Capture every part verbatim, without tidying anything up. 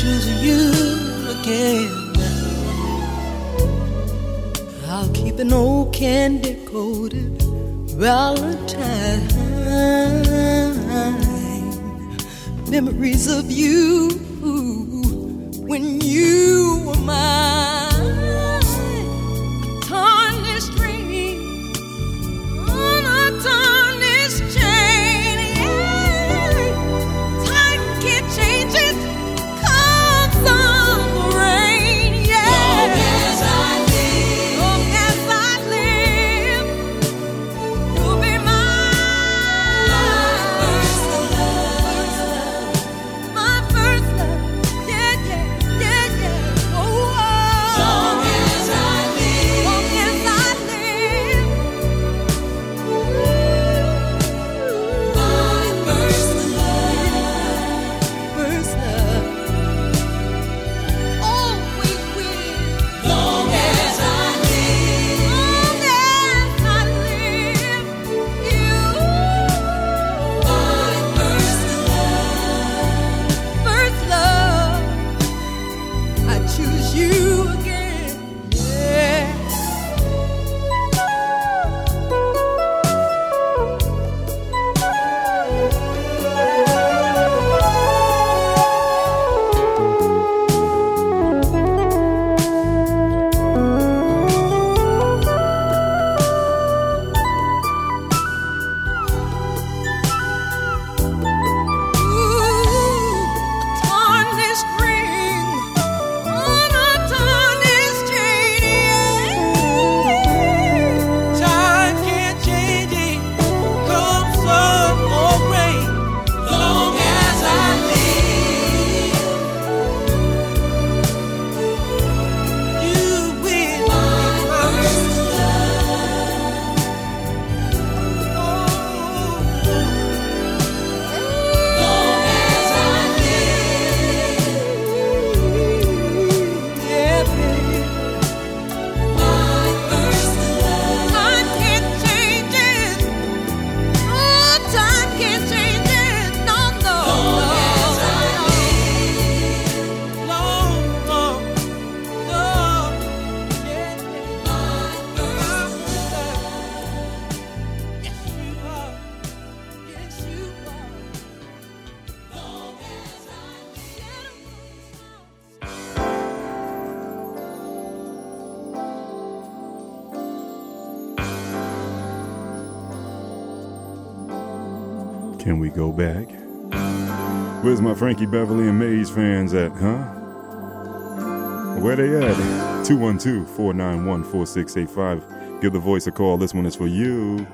choose you again. I'll keep an old candy-coated Valentine. Memories of you when you were mine. Tarnished ring on a tarnished chain. Yeah. Time can't change it. Come summer rain. Yeah. Long as I live, long as I live, you'll be mine. My first love, my first love. Yeah, yeah, yeah, yeah. Oh, oh. Long as I live, long as I live, my first love, first love. Always will. Long as I live, long as I live, you, my first love, first love. I choose you again. Yeah. Tarnished ring on a tarnished chain. Time can't change it. Come sun or rain. Long as I live, you will be my first love. Long as I live, yeah, baby, my first love. Time can't change it. Oh, time can't change it. No, no. Long as I live, long, long, long, yeah, my first love. Yes, you are. Yes, you are. Long as I live. Can we go back? Where's my Frankie Beverly and Maze fans at, huh? Where they at? two one two, four nine one, four six eight five. Give the voice a call. This one is for you.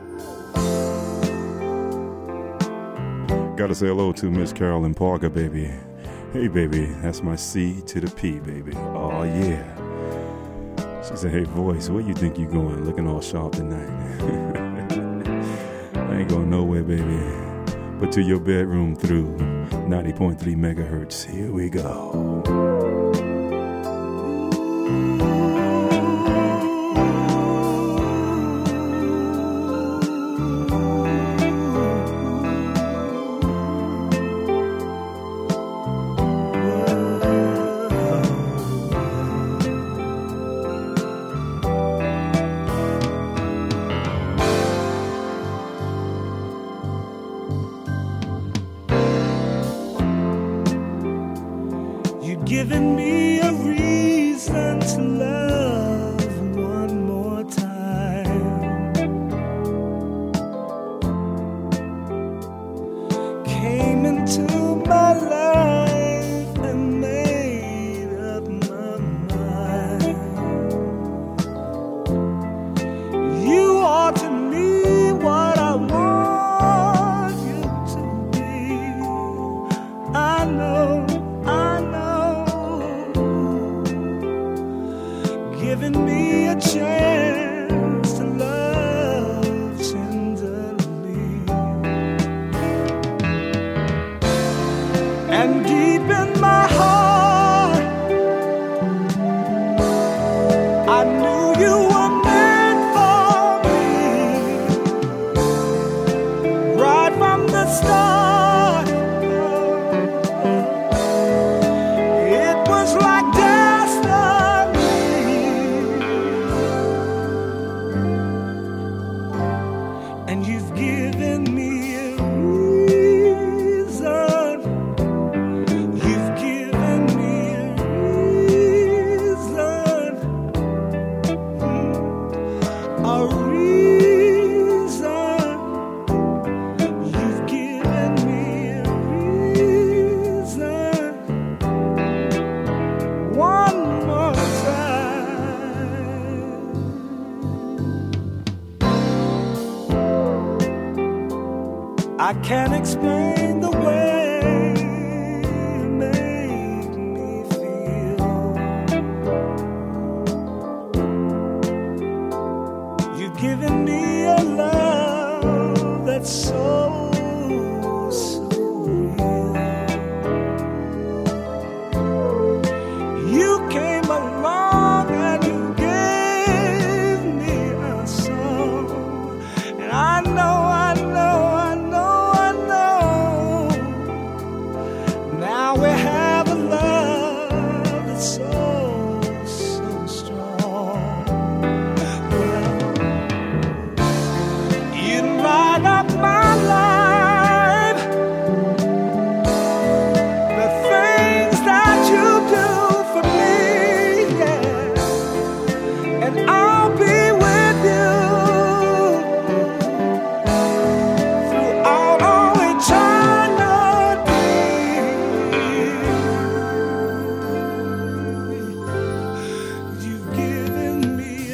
Gotta say hello to Miss Carolyn Parker, baby. Hey, baby, that's my C to the P, baby. Oh, yeah. She said, hey, voice, where you think you going? Looking all sharp tonight. I ain't going nowhere, baby. But to your bedroom through ninety point three megahertz. Here we go. You've given me a reason to love one more time. Came into my life and made up my mind. You are to me what I want you to be. I know, I know. and you've given me a reason. You've given me a reason, mm, a reason. You've given me a reason. One more time. I can't explain the way you make me feel. You've given me a love that's so, so real. You came along and you gave me a song, and I know, I know, I know, I know. Now we have a love that's so, so strong. Well, you light up my life. The things that you do for me, yeah, and I'll be with you throughout all eternity. You've given me a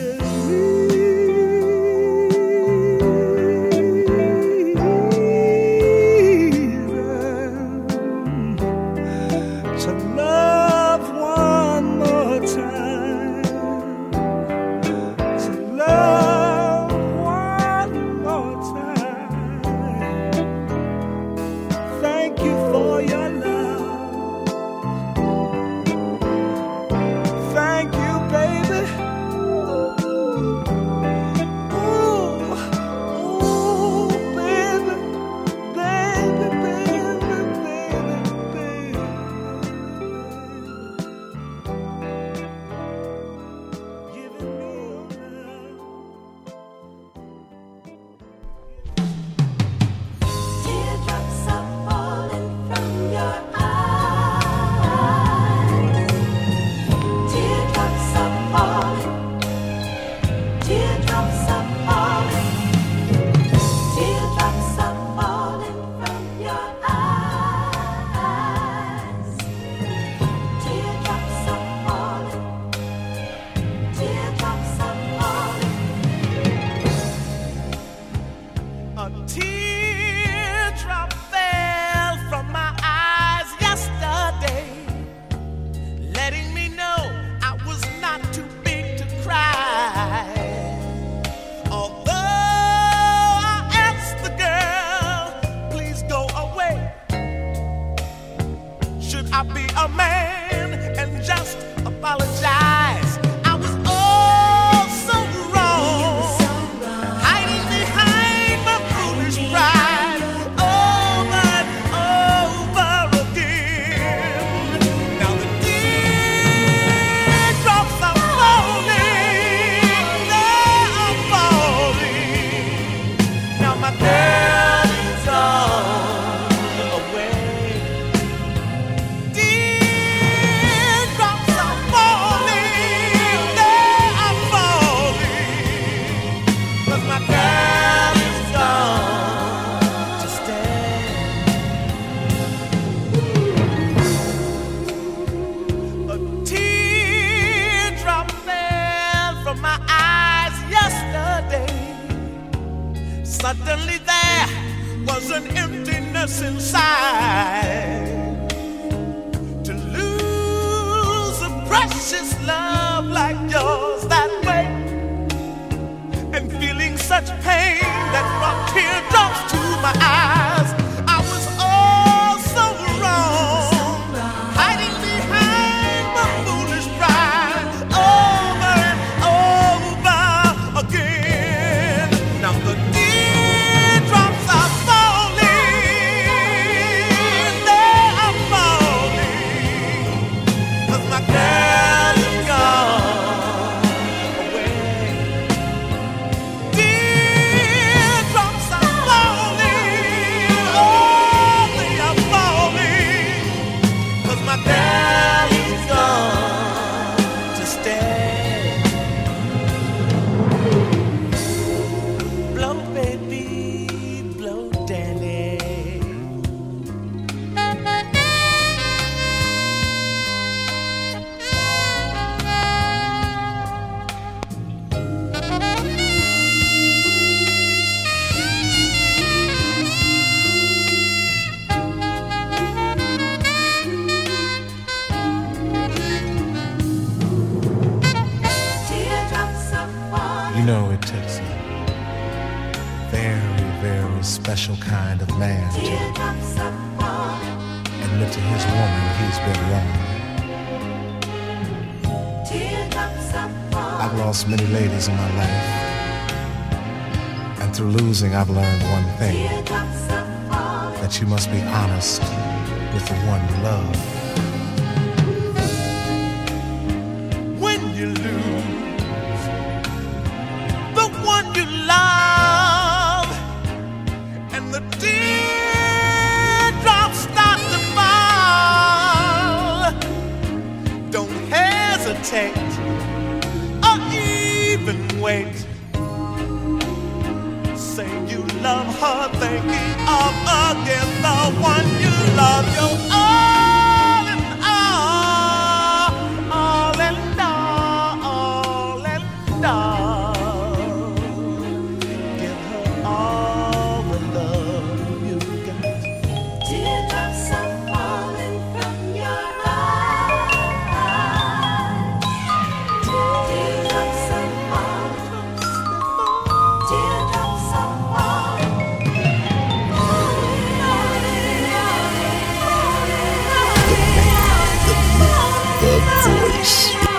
reason to love one more time, to love one more time. Thank you for your love. Thank you, baby. Ooh, ooh, baby, baby, baby, baby, baby. Giving me your love. Teardrops are falling from your eyes. Teardrops are falling. Teardrops are falling. Teardrops are falling from your eyes. Teardrops are falling. Teardrops are falling. A teardrop fell from my eyes yesterday, letting me know I was not too big to cry. Although I asked the girl, please go away, should I be a man and just apologize? I was oh so wrong, hiding behind my foolish pride, over and over again. Now the teardrops are falling, they are falling. Now my girl is gone away. Teardrops are falling, they are falling. 'Cause my girl is gone to stay. A teardrop fell from my eyes yesterday. Suddenly there was an emptiness inside. To lose a precious love like yours that way, and feeling such pain that brought teardrops to my eyes. I was all so wrong, hiding behind my foolish pride, over and over again. Now the teardrops are falling, they are falling, 'cause my girl is gone away. special kind of man to admit to his woman he's been wrong. I've lost many ladies in my life, and through losing I've learned one thing, that you must be honest with the one you love. When you lose the one you love, and the teardrops start to fall, don't hesitate or even wait. Say you love her, thinking of again the one you love. Your all in all, all in all, all in all. Give her all the love you got. Teardrops are falling from your eyes. Teardrops are falling. Teardrops are falling. The Voice.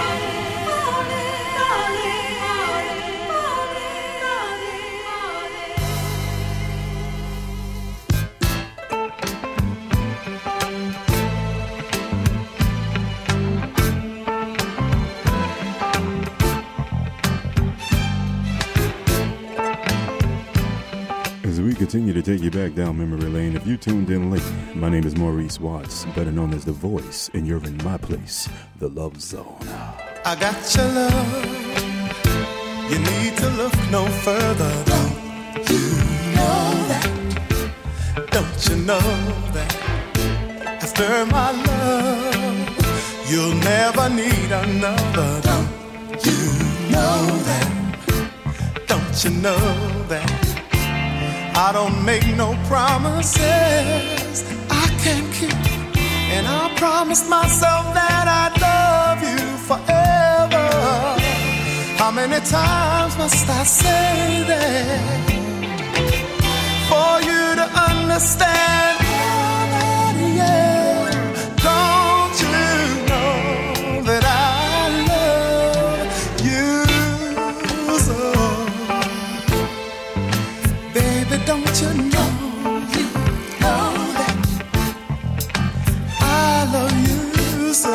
As we continue to take you back down memory lane, if you tuned in late, my name is Maurice Watts, better known as The Voice, and you're in my place, The Love Zone. I got your love. You need to look no further. Don't you know that? Don't you know that? After my love, you'll never need another. Don't you know that? Don't you know that? I don't make no promises I can't keep, and I promised myself that I'd love you forever. How many times must I say that for you to understand? Yeah, don't you know that I love you so? Baby, don't you know, you know that I love you so?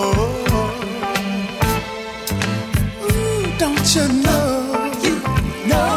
Ooh, don't you know, you know,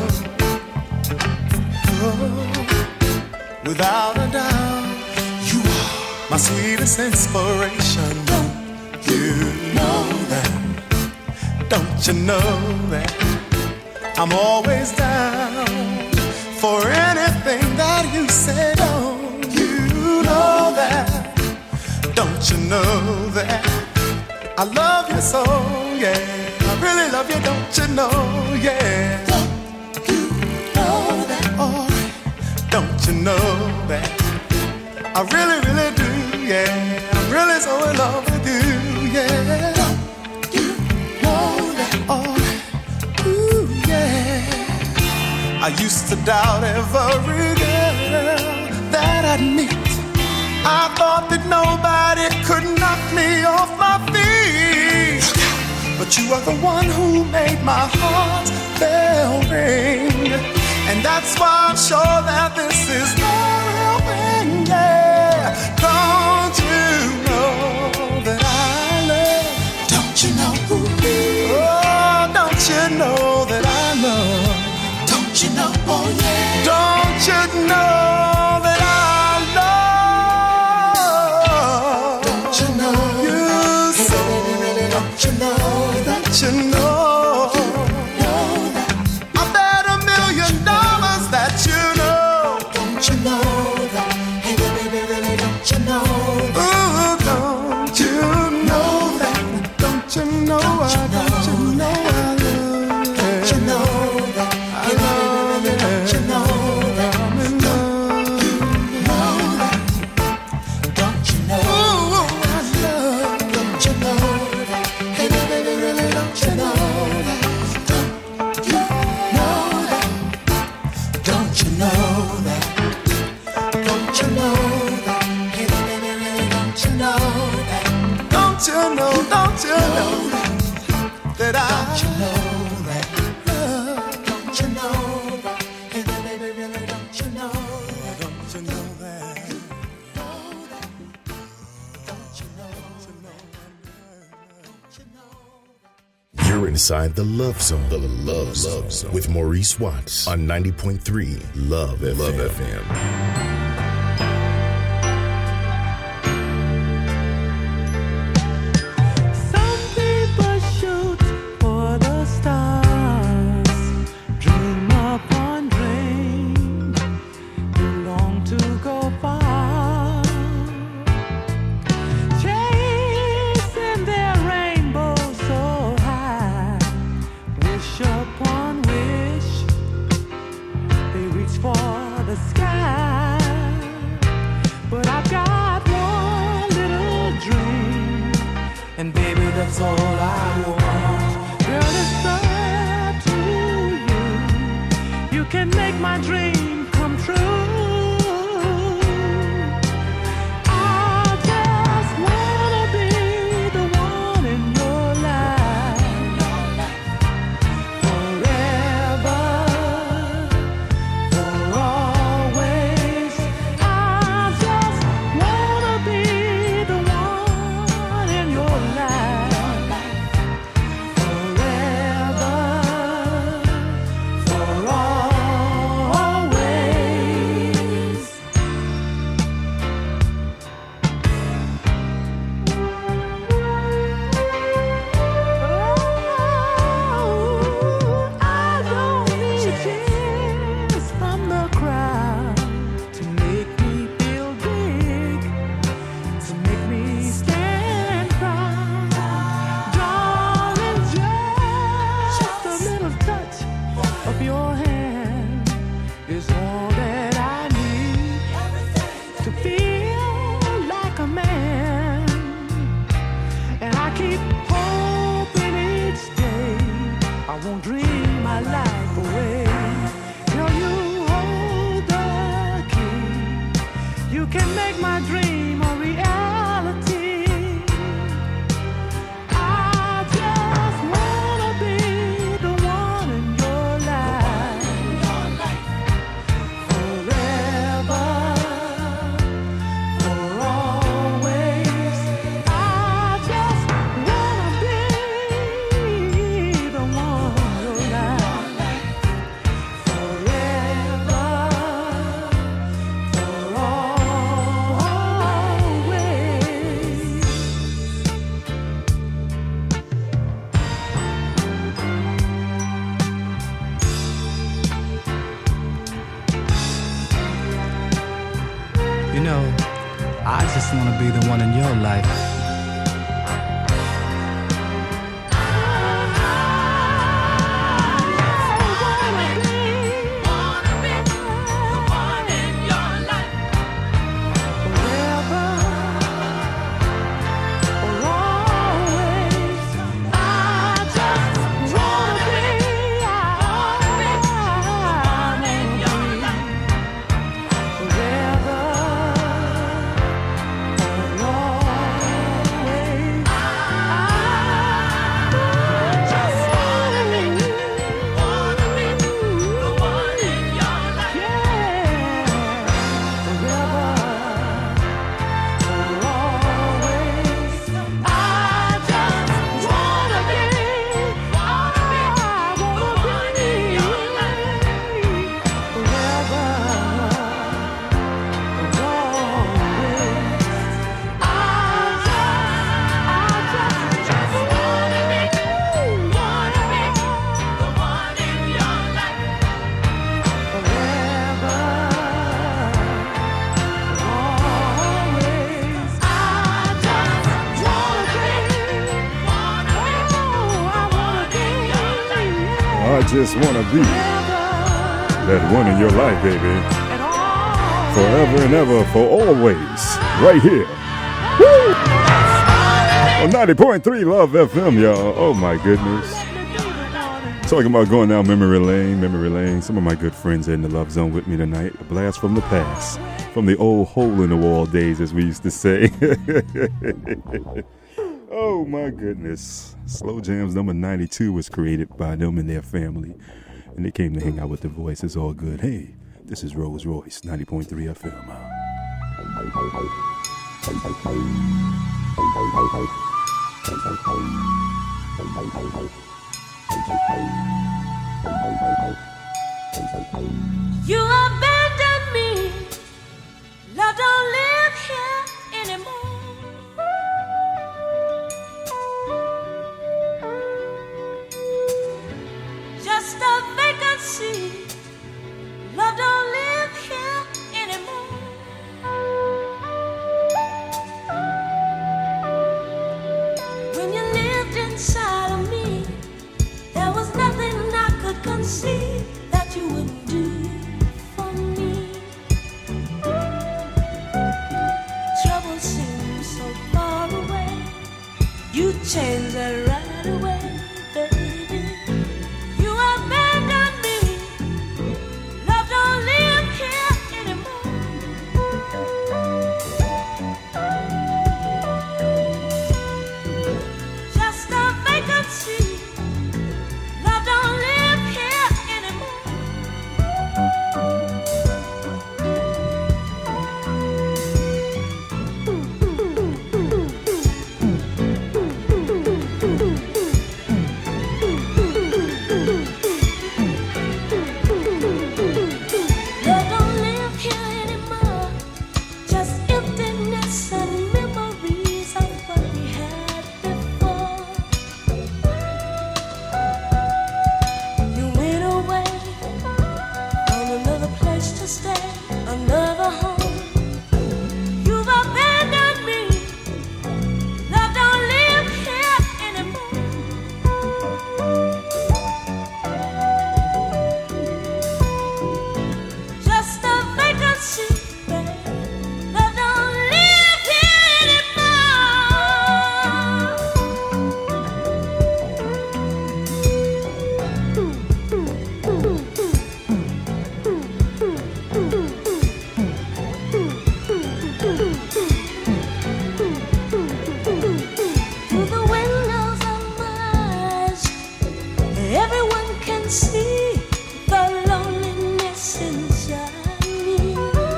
oh, without a doubt, you are my sweetest inspiration. Don't you know that? Don't you know that I'm always down for anything that you say? Don't you know that? Don't you know that I love you so, yeah. I really love you, don't you know, yeah. Don't you know that? Oh, don't you know that I really, really do, yeah. I'm really so in love with you, yeah. Don't you know that? Oh, ooh, yeah. I used to doubt every girl that I'd meet. I thought that nobody could knock me off my feet, but you are the one who made my heart bell ring, and that's why I'm sure that this is the real thing, yeah. Don't you know that I love? Don't you know who me? Oh, don't you know that I love? Don't you know, oh yeah. Don't you know that I love? Don't you know you so? Don't you know? Don't you know? I bet a million dollars that you know. Don't you know? know that? Don't you know that? Hey, baby, really, don't you know that? Don't you know, don't you know that? That I don't you know that? Uh, don't you know that? Hey, baby, really, don't you know that? Don't you know that? Don't you know? Don't you know? You're inside the Love Zone, the Love Zone, with Maurice Watts on ninety point three Love F M. Love F M. That's all I want. Girl, it's up to you. You can make my dream come true. I just wanna be the one in your life. Forever, for always. I just wanna be the one in your life. You know, I just want to be the one in your life. I just want to be that one in your life, baby. Forever and ever, for always. Right here. Woo! On ninety point three Love F M, y'all. Oh, my goodness. Talking about going down memory lane, memory lane. Some of my good friends are in the Love Zone with me tonight. A blast from the past, from the old hole in the wall days, as we used to say. Oh my goodness. Slow Jams number ninety-two was created by them and their family. And they came to hang out with The Voice. It's all good. Hey, this is Rolls Royce, ninety point three F M. You abandoned me. Love don't live here anymore. Just a vacancy. Love don't live here anymore. When you lived inside of me, there was nothing I could conceive that you wouldn't do for me. Trouble seems so far away. You changed that right away, baby. You abandoned me. Love don't live here anymore. Just a vacancy. Love don't live here anymore. Love don't live here anymore. Just emptiness and memories of what we had before. You went away, found another place to stay, another home. You've abandoned me. Love don't live here anymore. Just a vacancy, babe. Love don't live here Through the windows of my eyes, everyone can see the loneliness inside me.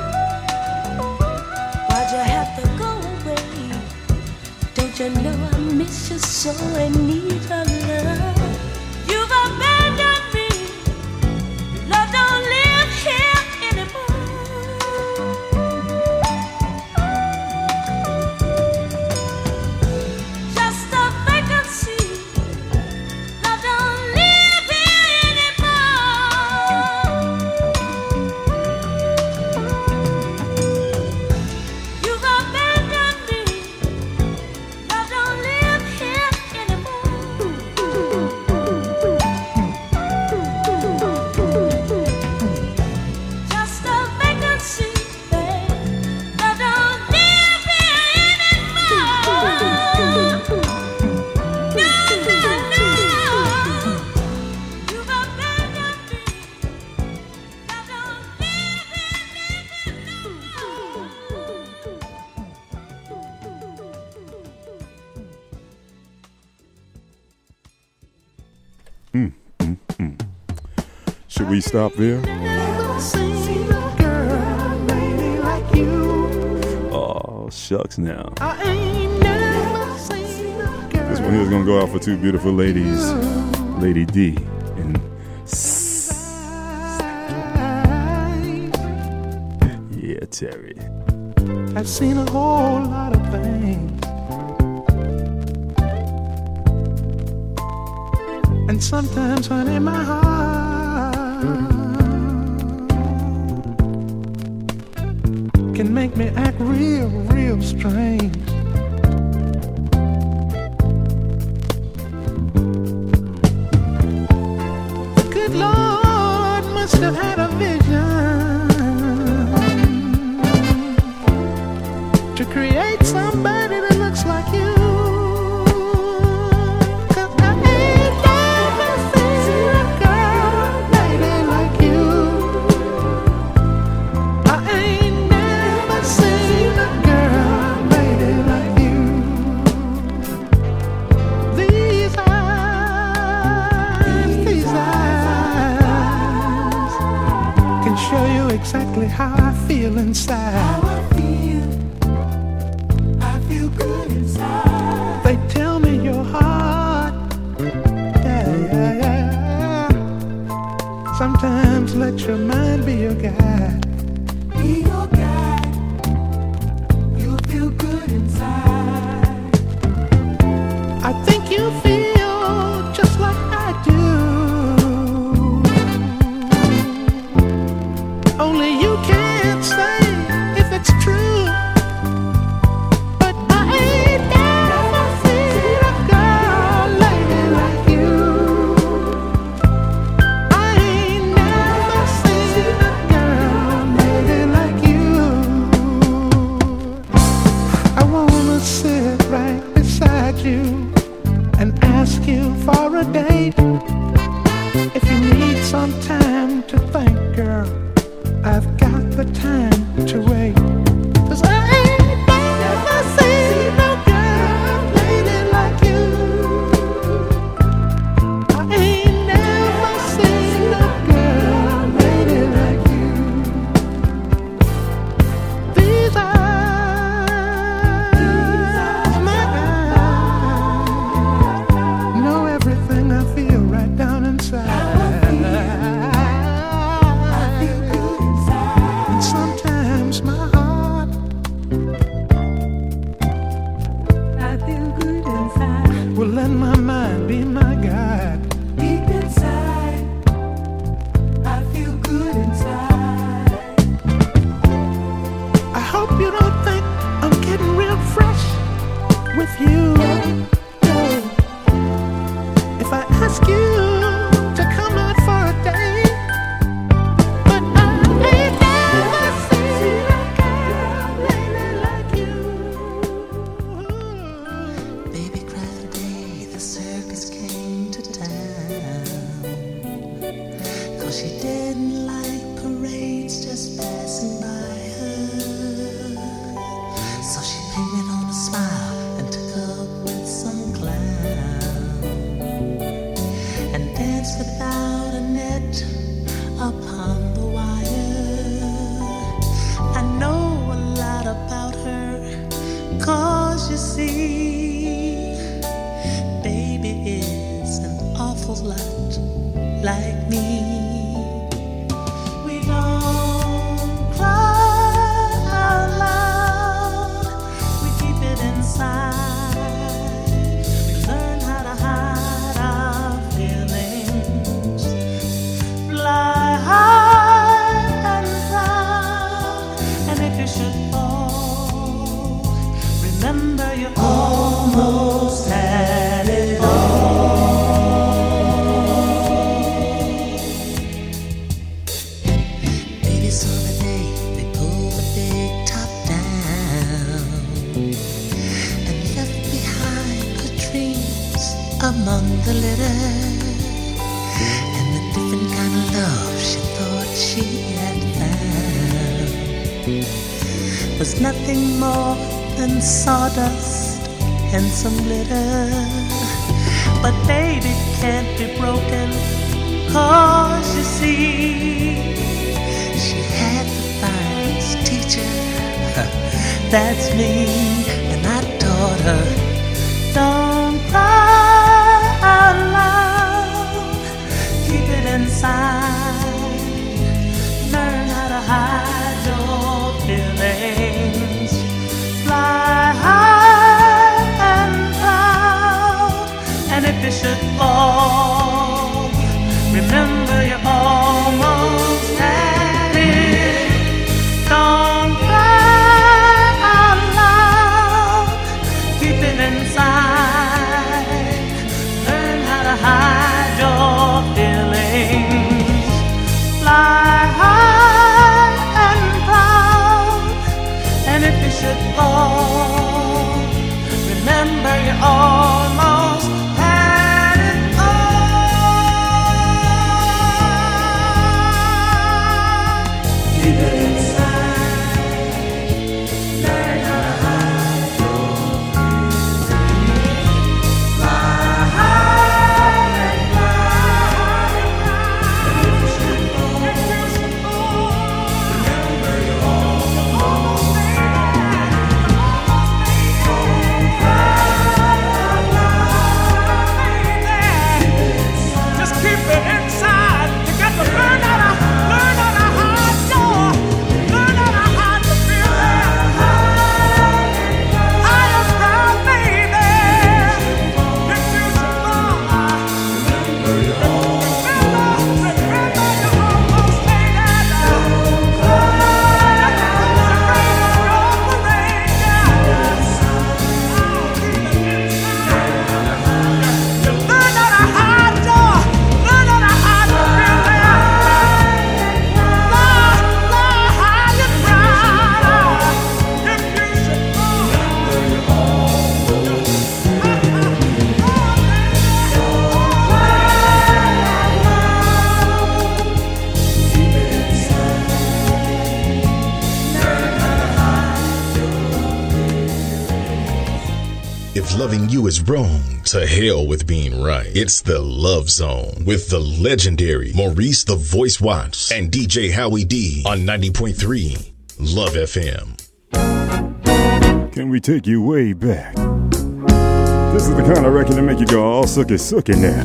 Why'd you have to go away? Don't you know I miss you so and need your love? You've abandoned me. Love don't live here anymore. Just a vacancy. Love don't live here anymore. You've abandoned me. Love don't live here anymore. Just a vacancy, babe. Love don't live here anymore. No, no, no. You've abandoned me. Love don't live here Should we stop there? Oh, shucks now. This one here is going to go out for two beautiful ladies, Lady D and yeah, Terry. I've seen a whole lot of things, and sometimes, honey, my heart can make me act real, real strange. The good Lord must have had a vision to create somebody that looks like you. 'Cause I ain't never seen tell you exactly how I feel inside. How I feel, I feel good inside. They tell me your heart, yeah, yeah, yeah. Sometimes let your mind be your guide. Be your guide, you'll feel good inside. I think you feel just like I do. Only you can't say if it's true. But I ain't never seen a girl lady like you. I ain't never seen a girl lady like you. I wanna sit right beside you and ask you for a date. If you need some time to think, girl, I've got the time to wait. 'Cause I ain't never seen no girl lady like you. I ain't never seen no girl lady like you. These eyes, my eyes, know everything I feel right down inside. Sometimes my heart, I feel good inside. Will let my mind be my guide. Deep inside, I feel good inside. I hope you don't think I'm getting real fresh with you. If I ask you to come out for a date, she didn't like parades just passing by her. So she painted on a smile and took up with some clown and danced without a net upon the wire. I know a lot about her, 'cause you see, baby is an awful lot like me. Remember you almost had it all. Baby saw the day they pulled the big top down and left behind her dreams among the litter, and the different kind of love she thought she had found was nothing more than sawdust and some glitter. But baby can't be broken, 'cause you see, she had the finest teacher, that's me. And I taught her, don't cry out loud, keep it inside, learn how to hide your feelings. Fly high and proud, and if you should fall, remember you almost had it. Don't cry out loud, keep it inside, learn how to hide your feelings. Fly high and proud, and if you should fall, remember you almost had it all. If loving you is wrong, to hell with being right. It's the Love Zone with the legendary Maurice the Voice Watts and D J Howie D on ninety point three Love F M. Can we take you way back? This is the kind of record that make you go all sookie sookie now.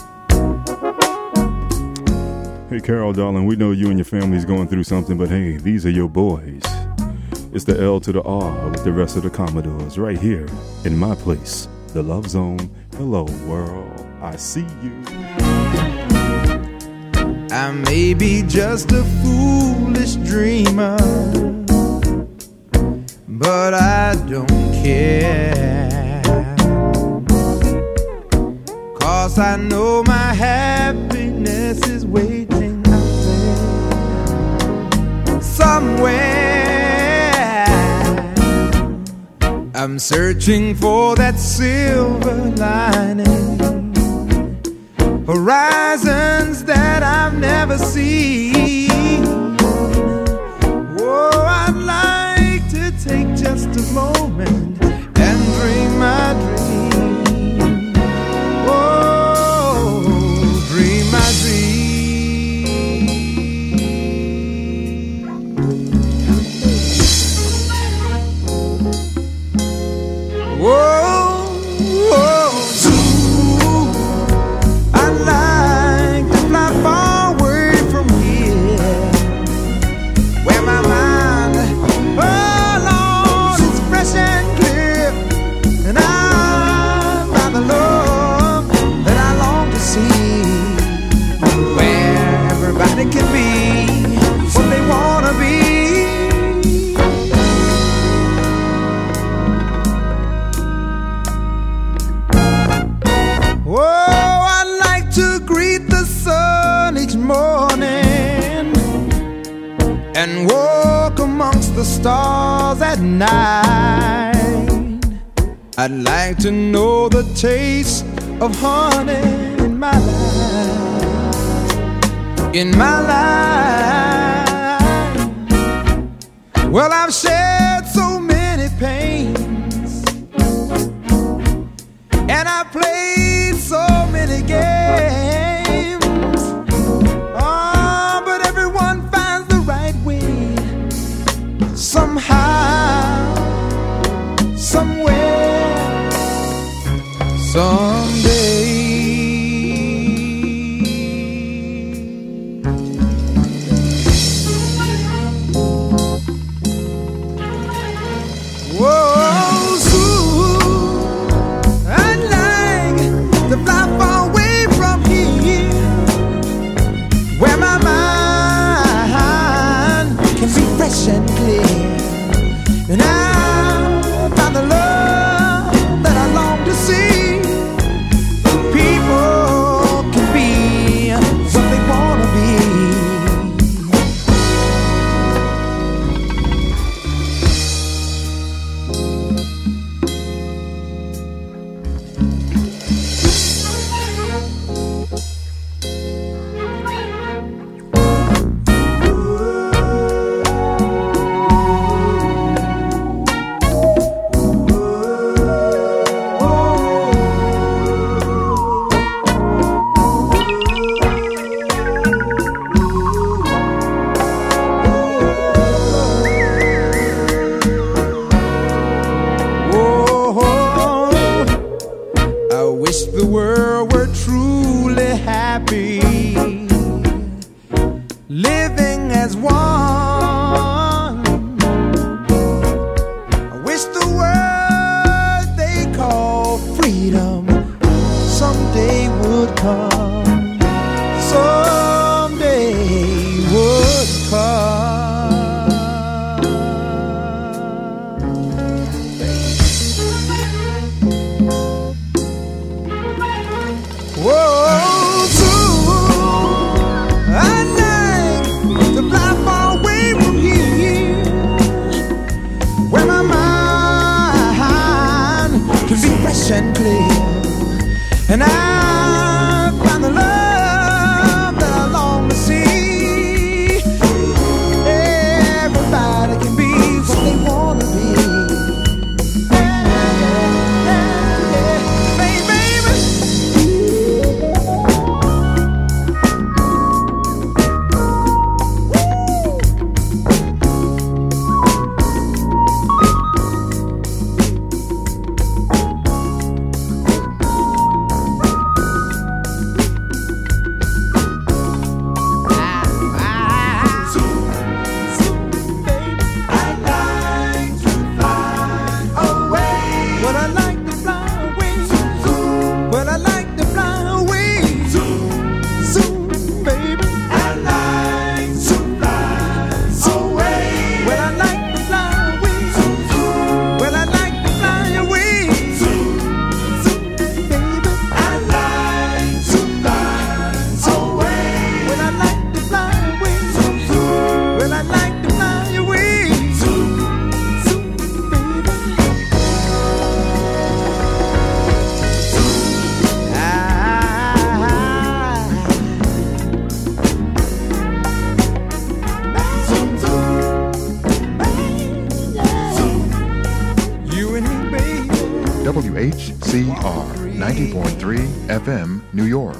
Hey Carol, darling, we know you and your family's going through something, but hey, these are your boys. It's the L to the R with the rest of the Commodores right here in my place, the Love Zone. Hello world, I see you. I may be just a foolish dreamer, but I don't care, 'cause I know my happiness is waiting out there somewhere. I'm searching for that silver lining, horizons that I've never seen. Oh, I'd like to take just a moment and dream my dream. Oh, dream my dream. Whoa, whoa, ooh, I'd like to fly far away from here, where my mind, oh Lord, is fresh and clear, and I'm by the love that I long to see, where everybody can be what they wanna be. Oh, I'd like to greet the sun each morning and walk amongst the stars at night. I'd like to know the taste of honey in my life, in my life. Well, I've shared so many pains, and I played so many games. Oh, but everyone finds the right way, somehow, somewhere, someday. Whoa, Sue, I'd like to fly far away from here, where my mind can be fresh and clear, W H C R ninety point three F M, New York.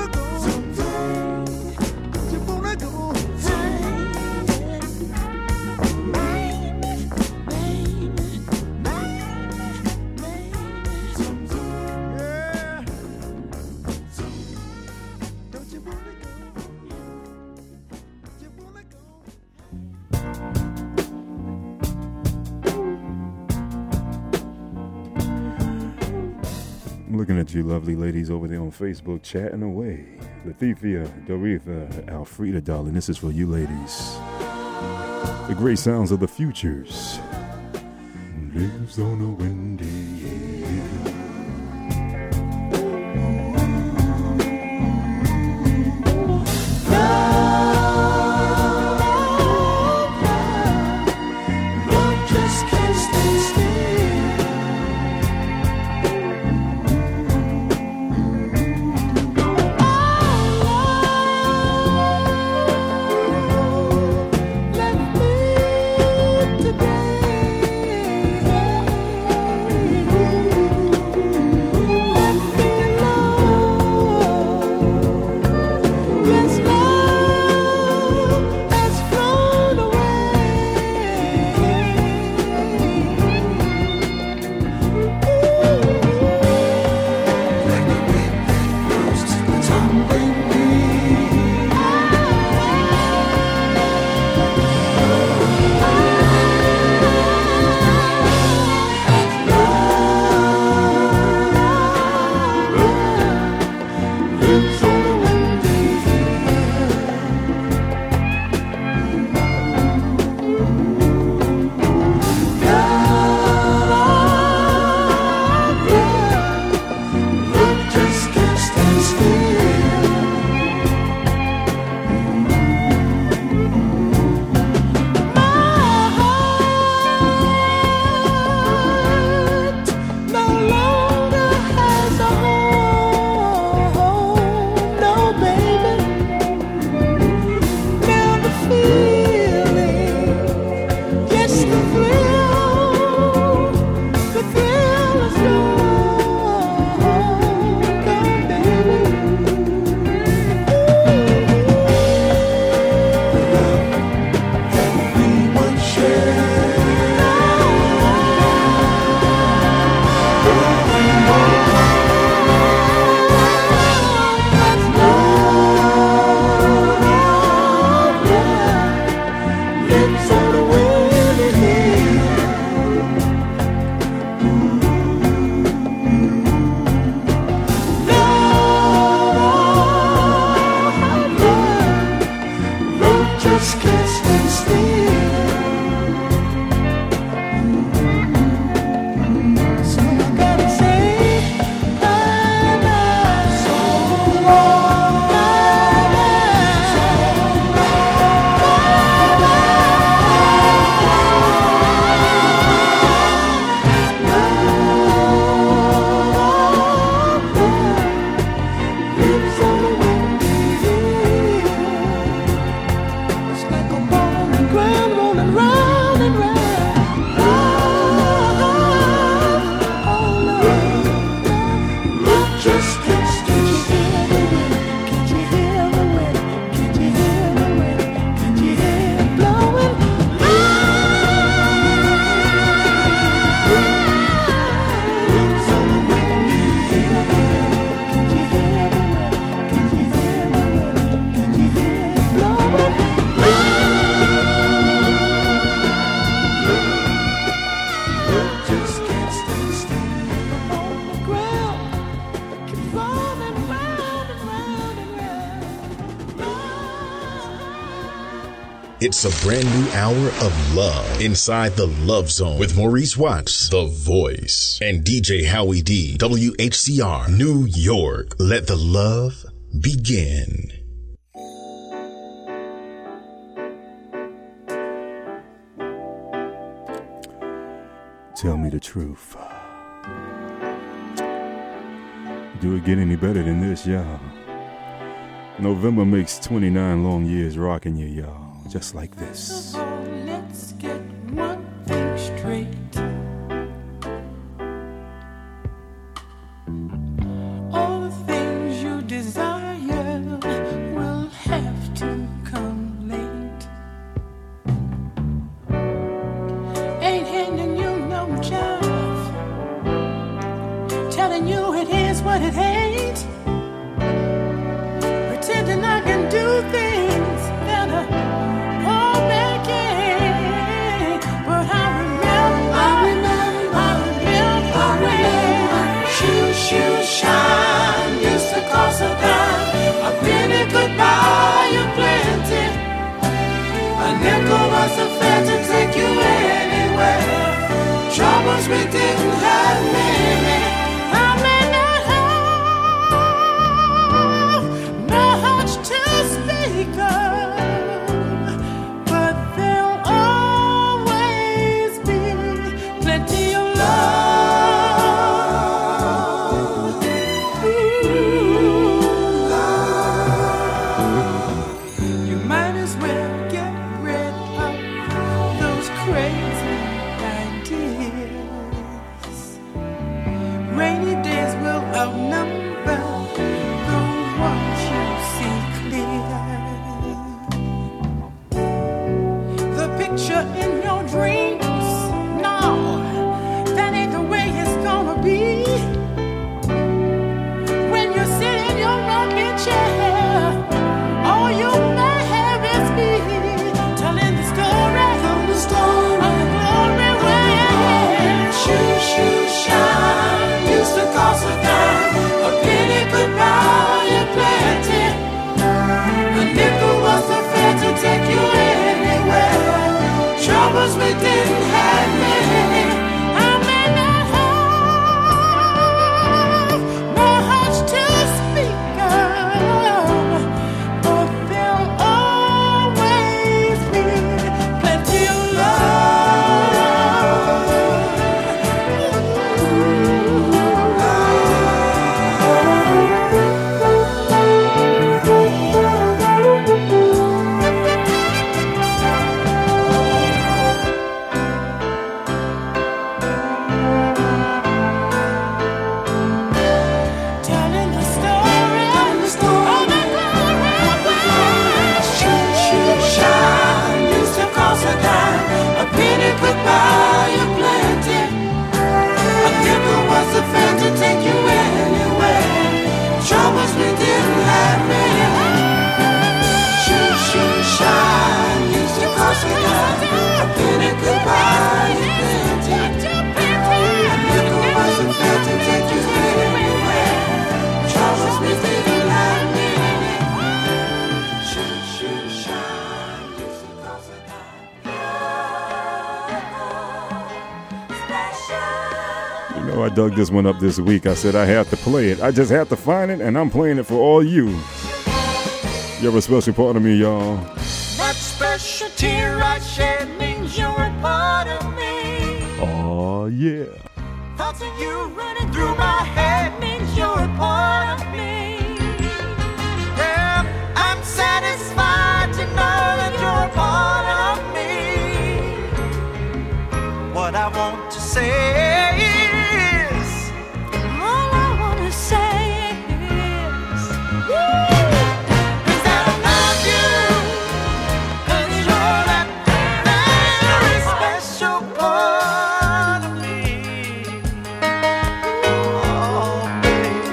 Looking at you lovely ladies over there on Facebook chatting away. Latifia, Doretha, Alfreda, darling, this is for you ladies. The great sounds of the futures. Lives on a windy hill. It's a brand new hour of love inside the Love Zone with Maurice Watts, The Voice, and D J Howie D, W H C R, New York. Let the love begin. Tell me the truth. Do it get any better than this, y'all? November makes twenty-nine long years rocking you, y'all. Just like this. So let's get one thing straight. telling you it is what it ain't, pretending I can do things that are all making. But I remember, I remember, I remember, I remember. Shoe, shoe, shine used to cost a dime. A penny could buy you plenty. A nickel was a fare to take you anywhere. Troubles we didn't have many. I may not have much to speak of, but there'll always be plenty of love. Ooh, love. You might as well get rid of those crazy ideas. Rainy days will outnumber the ones you see clear. The picture in your dreams, no, that ain't the way it's gonna be. When you sit in your rocking chair, all you may have is me telling the story, telling the story of the glory way. Shoe, shoe, shine used to cost a dime. A penny could buy you plenty. A nickel was the fare to take you anywhere. Troubles we didn't have many. I may not have much to speak of, but there'll always be plenty of love. Telling the story, telling the story of the glory. Shoe, shoe, shine used to cost a dime. A penny could buy you plenty. A nickel was a fare to take you anywhere. Troubles we didn't have many. Shoe, shoe, shine used to cost a dime. A penny could buy you plenty. A nickel was a fare to take you anywhere. Troubles we didn't have many. Shoe, shoe, shine used to cost a dime. You know, I dug this one up this week. I said I have to play it. I just have to find it, and I'm playing it for all you. You're a special part of me, y'all. That special tear I shed means you're a part of me. Oh, yeah. Thoughts of you running through my head means you're a part of me. Yeah, I'm satisfied to know that you're a part of me. What I want to say is, all I want to say is, is that I love you, 'cause you're that very special part of me. Oh, baby.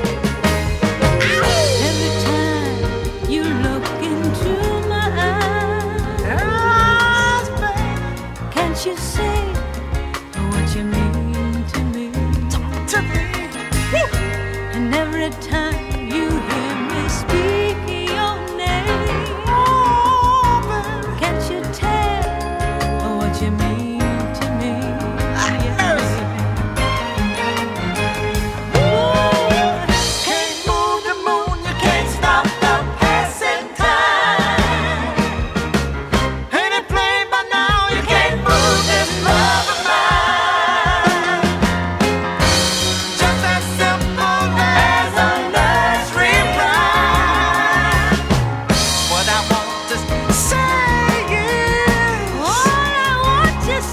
Every time you look into my eyes, Yes, baby. can't you see what you mean to me? To me. Woo. And every time you hear me speak your name, Oh, baby. can't you tell what you mean to me? Yes. Can't move the moon, you can't stop the passing time. Ain't it plain by now you can't move this love of mine? Just as simple as a nursery rhyme. What I want to say is, All I want to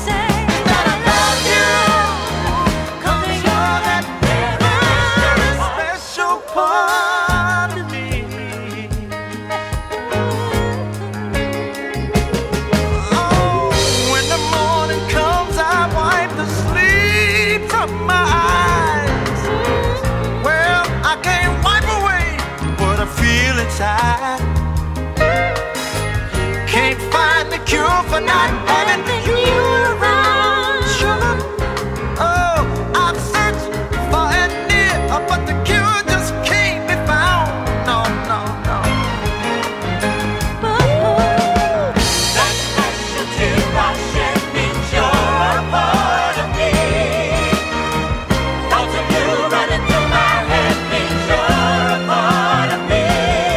for not having you around, sugar. Oh, I've searched far and near, but the cure just can't be found. No, no, no. Oh, that special tear I shed means you're a part of me. Thoughts of you running through my head means you're a part of me.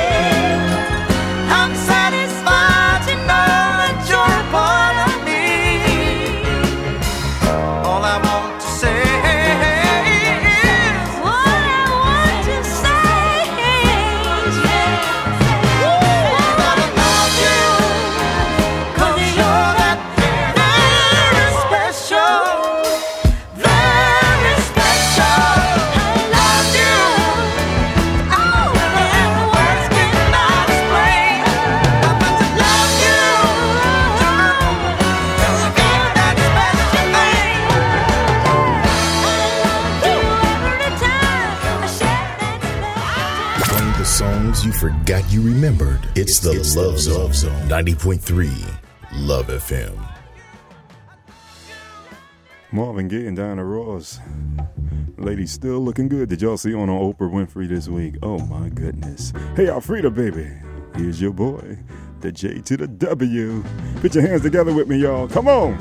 I'm satisfied to know that you're a part of me. All I want to say is, What I want to say is, gotta love you, 'cause you're that very special, very special. I love you. Oh, and words cannot explain how much I love you. You got that special thing. every time I share that special. Playing the songs you forgot you remembered. It's, the Love Zone. ninety point three Love F M. Marvin Gaye and Diana Ross. Ladies still looking good. Did y'all see on Oprah Winfrey this week? Oh my goodness. Hey, Alfreda, baby. Here's your boy, the J to the W. Put your hands together with me, y'all. Come on.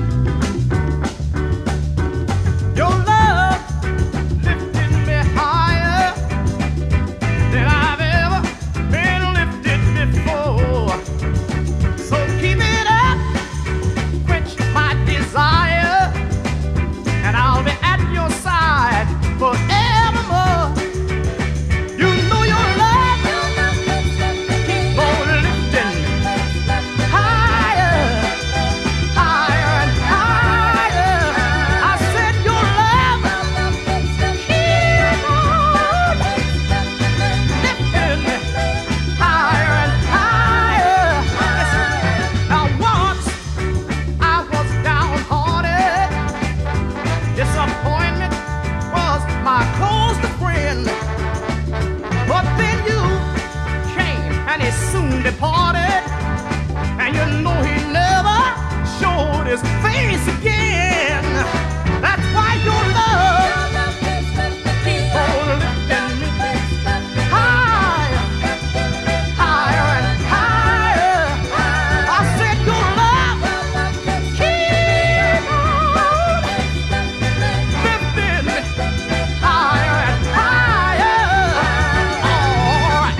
Your love lifted me higher than I've ever been lifted before. So keep it up, quench my desire, and I'll be at your side forevermore. You know your love keep on lifting higher, higher and higher. I said your love keep on lifting higher and higher. Now once I was downhearted, disappointment was my closest friend. But then you came and he soon departed, and you know he never showed his face again. That's why your love keep on lifting me higher, higher and higher. I said your love keep on lifting me higher and higher. All right.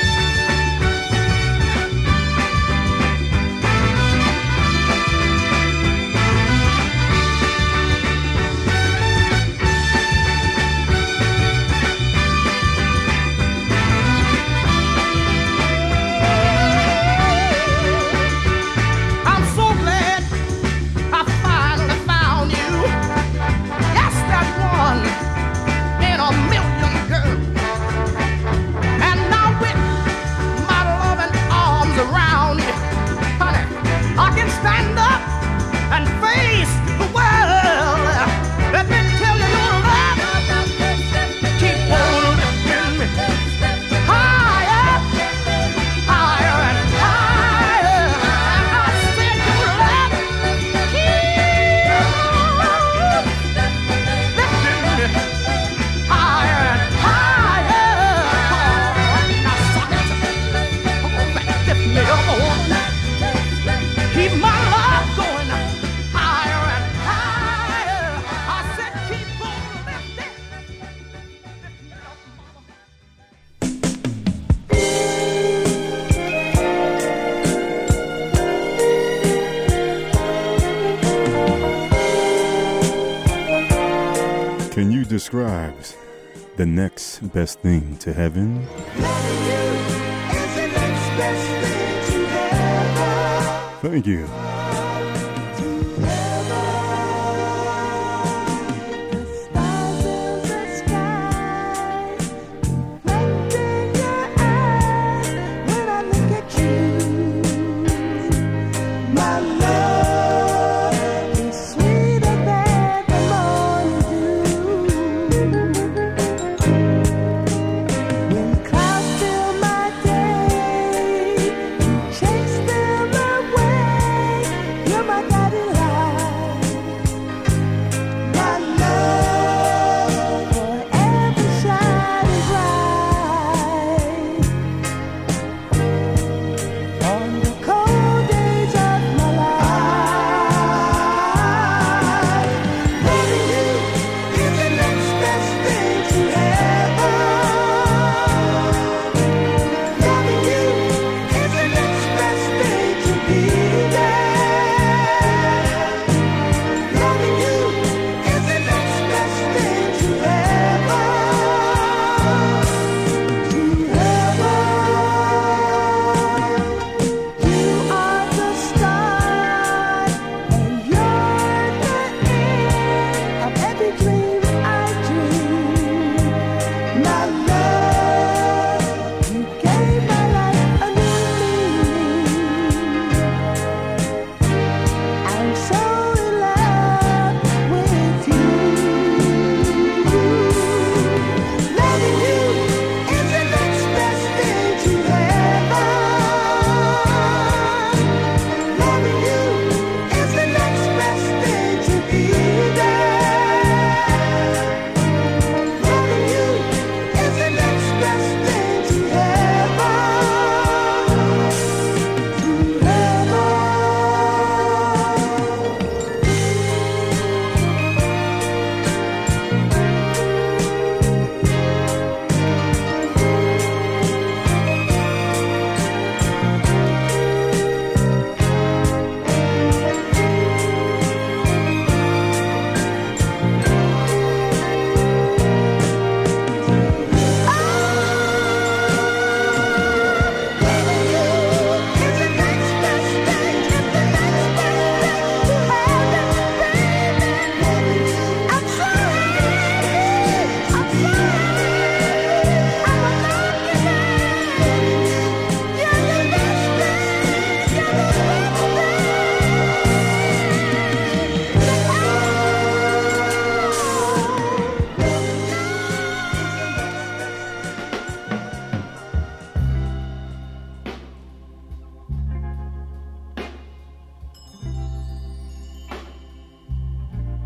I'm so glad I finally found you. Yes, that one in a million girls. And now with my loving arms around you, honey, I can stand up and face the world. Let me tell you, your love keep on lifting me higher, higher and higher. I said your love keep on lifting me higher and higher. Now suck it, come on back, lift me up, oh. Keep my love going higher and higher. I said keep on lifting, lift me up, mama. Can you describe the next best thing to heaven? Thank you. Chase them away.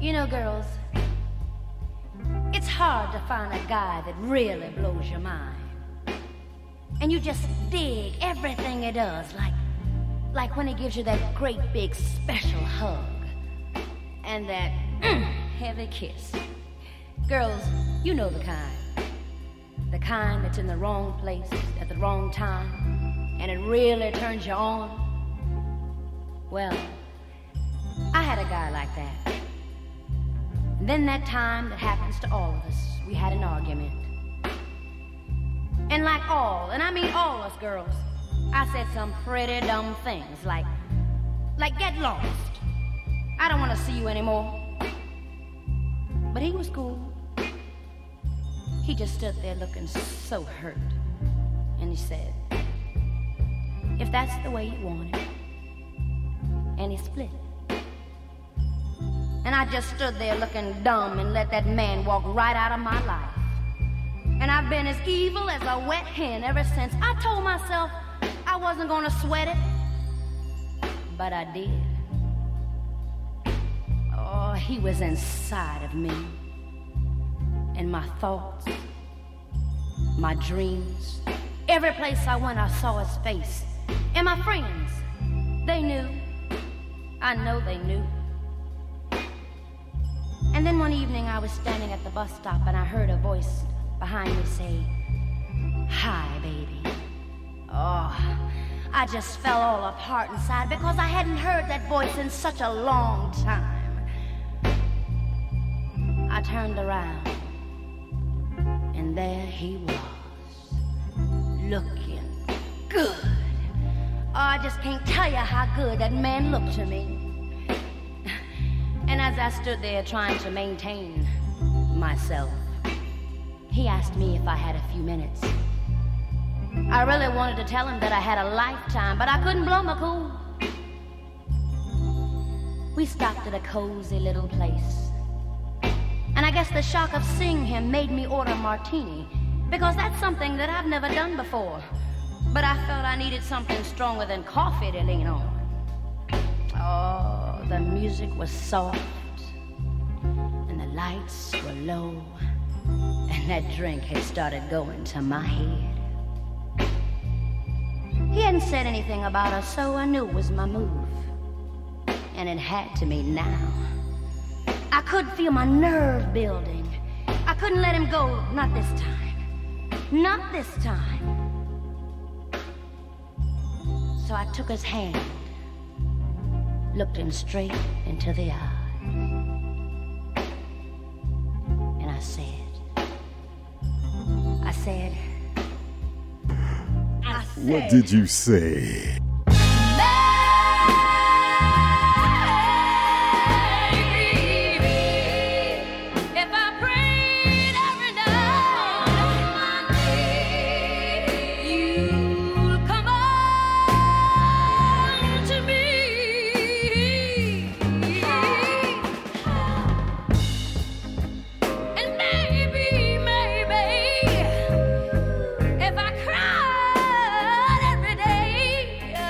You know, girls, it's hard to find a guy that really blows your mind. And you just dig everything he does, like, like when he gives you that great big special hug and that mm, heavy kiss. Girls, you know the kind. The kind that's in the wrong place at the wrong time, and it really turns you on. Well, I had a guy like that. And then that time that happens to all of us, we had an argument. And like all, and I mean all us girls, I said some pretty dumb things like, like get lost. I don't want to see you anymore. But he was cool. He just stood there looking so hurt. And he said, if that's the way you want it. And he split. And I just stood there looking dumb and let that man walk right out of my life. And I've been as evil as a wet hen ever since. I told myself I wasn't gonna sweat it, but I did. Oh, he was inside of me. And my thoughts, my dreams, every place I went I saw his face. And my friends, they knew. I know they knew. And then one evening I was standing at the bus stop and I heard a voice behind me say, hi, baby. Oh, I just fell all apart inside because I hadn't heard that voice in such a long time. I turned around and there he was, looking good. Oh, I just can't tell you how good that man looked to me. And as I stood there trying to maintain myself, he asked me if I had a few minutes. I really wanted to tell him that I had a lifetime, but I couldn't blow my cool. We stopped at a cozy little place. And I guess the shock of seeing him made me order a martini, because that's something that I've never done before. But I felt I needed something stronger than coffee to lean on. Oh, the music was soft, and the lights were low, and that drink had started going to my head. He hadn't said anything about us, so I knew it was my move. And it had to be now. I could feel my nerve building. I couldn't let him go, not this time. Not this time. So I took his hand, looked him straight into the eye, and I said, I said, I said, what did you say? If I cried every day,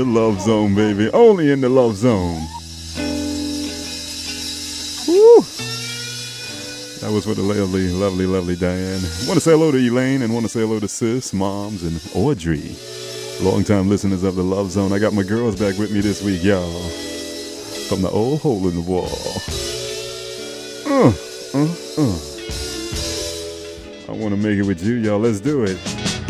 the Love Zone, baby. Only in the Love Zone. Woo! That was for the lovely, lovely, lovely Diane. Want to say hello to Elaine and want to say hello to Sis, Moms, and Audrey. Long-time listeners of the Love Zone. I got my girls back with me this week, y'all. From the old hole in the wall. Uh, uh, uh. I want to make it with you, y'all. Let's do it.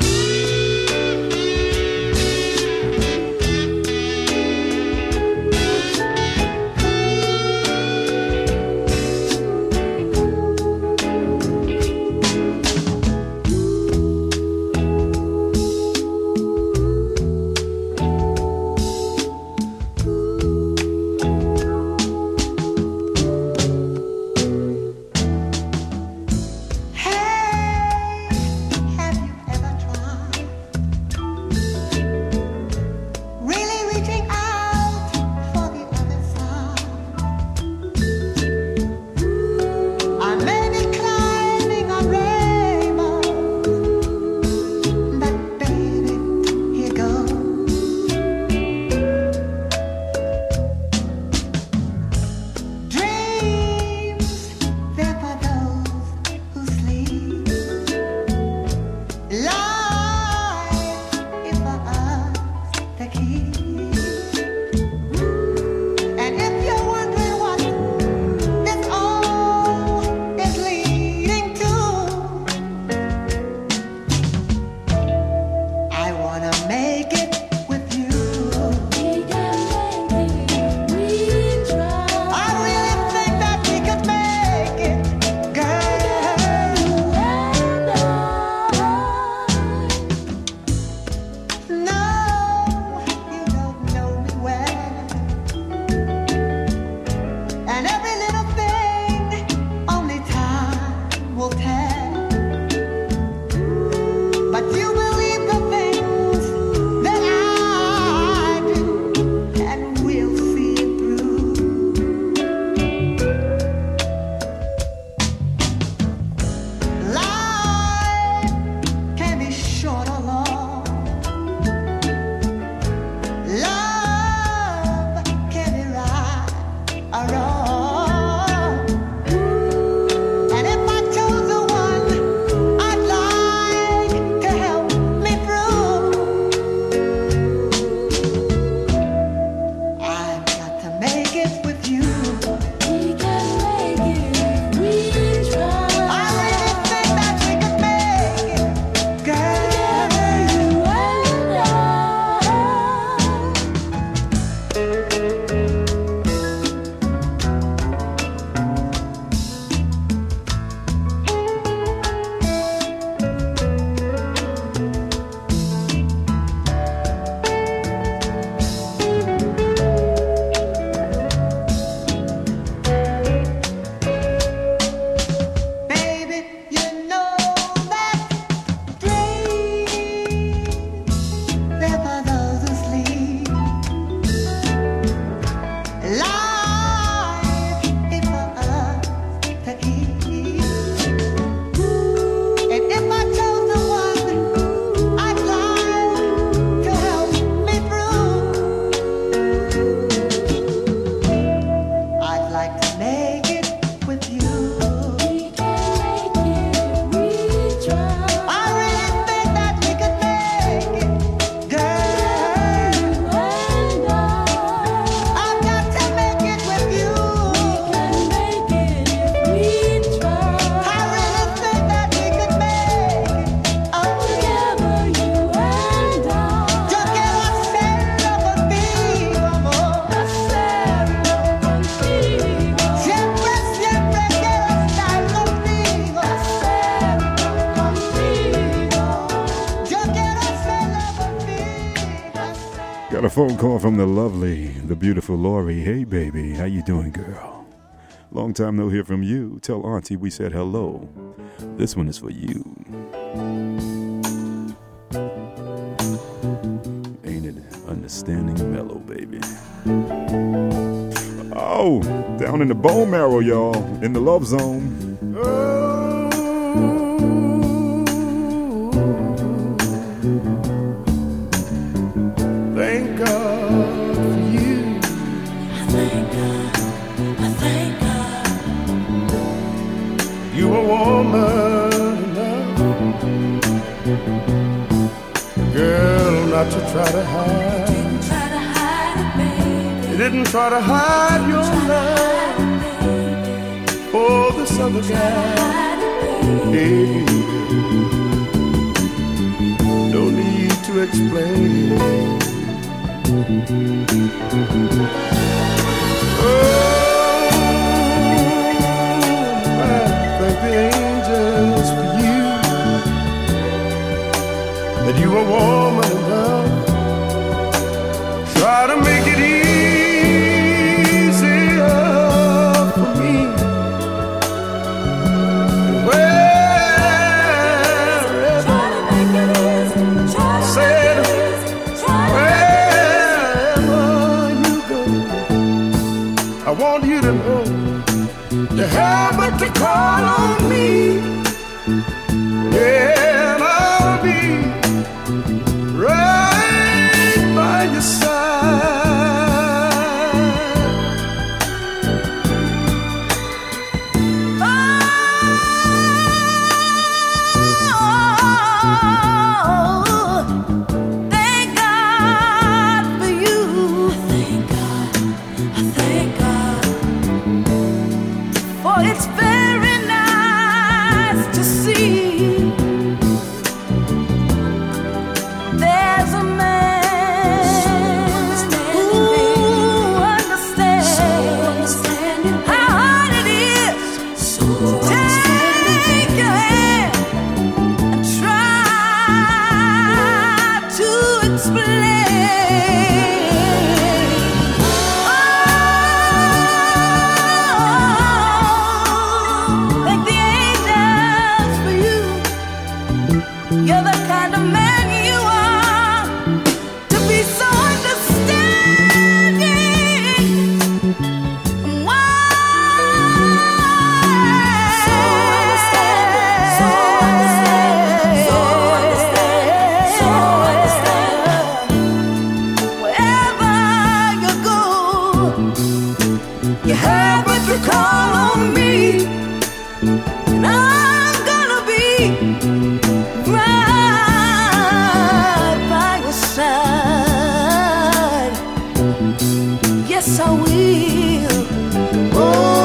Got a phone call from the lovely, the beautiful Lori. Hey, baby, how you doing, girl? Long time no hear from you. Tell Auntie we said hello. This one is for you. Ain't it understanding mellow, baby? Oh, down in the bone marrow, y'all, in the Love Zone. Thank God you a woman enough, girl, not to try to hide. You didn't try to hide it, baby. You didn't try to hide your love for this other guy. Hey, no need to explain. Oh, thank the angels for you, that you are woman enough. Try to make it easier for me. And wherever, try to make it easy. Try to said, make it easy. Try wherever you go, I want you to know you have but to call on me, and I'll be right by your side. Oh, thank God for you. Thank God, thank God. For it's very nice to see there's a man who understands how hard it is to take your hand and try to explain. Thank the angels for you. You're the kind of man you are, to be so understanding. Wise. So understanding, so understanding, so understanding, so understanding. Wherever you go, you have what you call on me, and I'm gonna be right by your side. Yes, I will. Oh,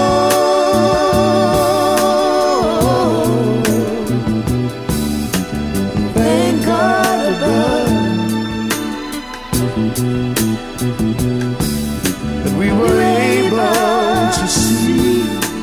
thank God above that we were able to see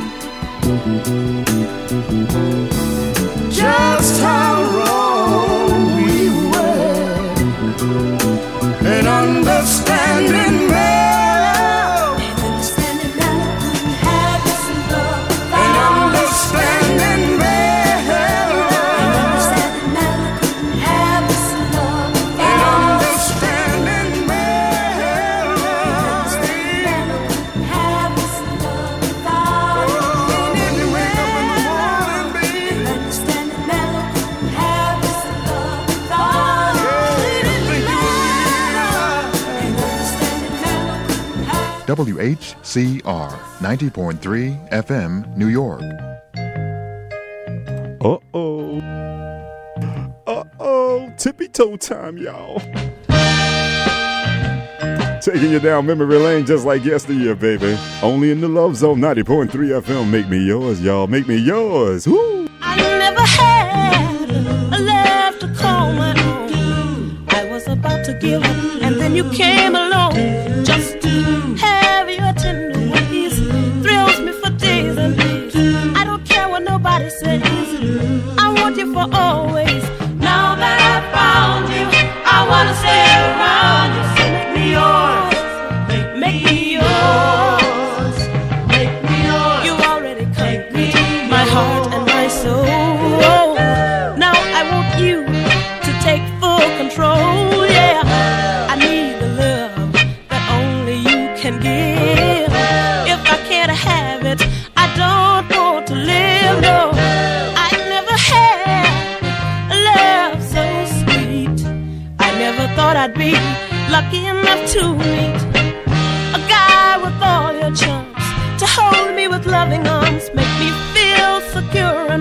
just how wrong we were, and understanding love, and understanding love couldn't have this love, and understanding love, and understanding love couldn't have this love, and understanding love, couldn't have this love without any way. Understanding love couldn't have this love without any W H C R ninety point three F M, New York. Uh-oh. Uh-oh. Tippy toe time, y'all. Taking you down memory lane just like yesteryear, baby. Only in the Love Zone, ninety point three F M. Make me yours, y'all. Make me yours. Woo! I never had a love to call my own. I was about to give up, and then you came along. Just to have your tender ways thrills me for days and days. I don't care what nobody says. I want you for always. Now that I found you, I wanna stay around you. So make me yours, make me yours, make me yours. You already conquered my heart and my soul. Now I want you to take full control. Yeah, I need the love that only you can give. If I can't have it, I don't want to live. No, I never had a love so sweet. I never thought I'd be lucky enough to meet a guy with all your charms, to hold me with loving arms, make me feel secure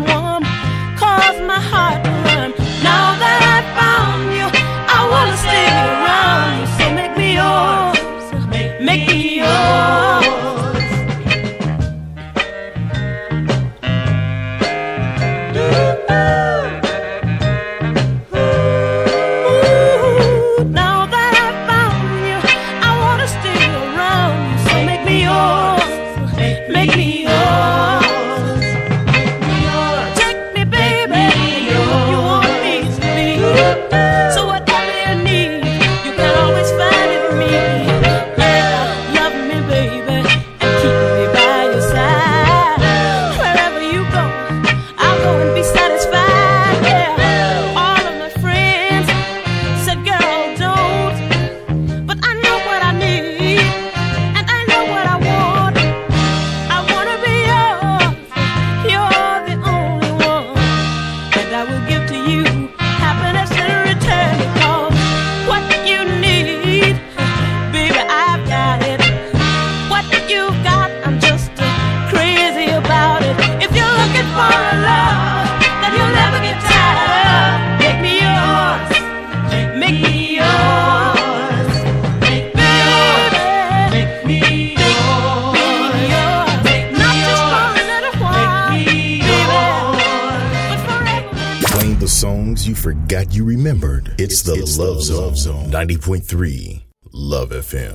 Forgot you remembered. It's, it's the it's Love, the Zone. Love Zone. ninety point three Love F M.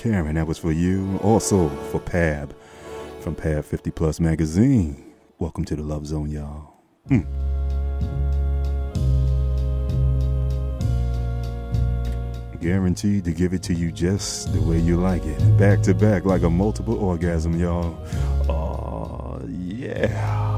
Karen, that was for you. Also for Pab from Pab fifty Plus Magazine. Welcome to the Love Zone, y'all. Mm. Guaranteed to give it to you just the way you like it. Back to back like a multiple orgasm, y'all. Oh, yeah.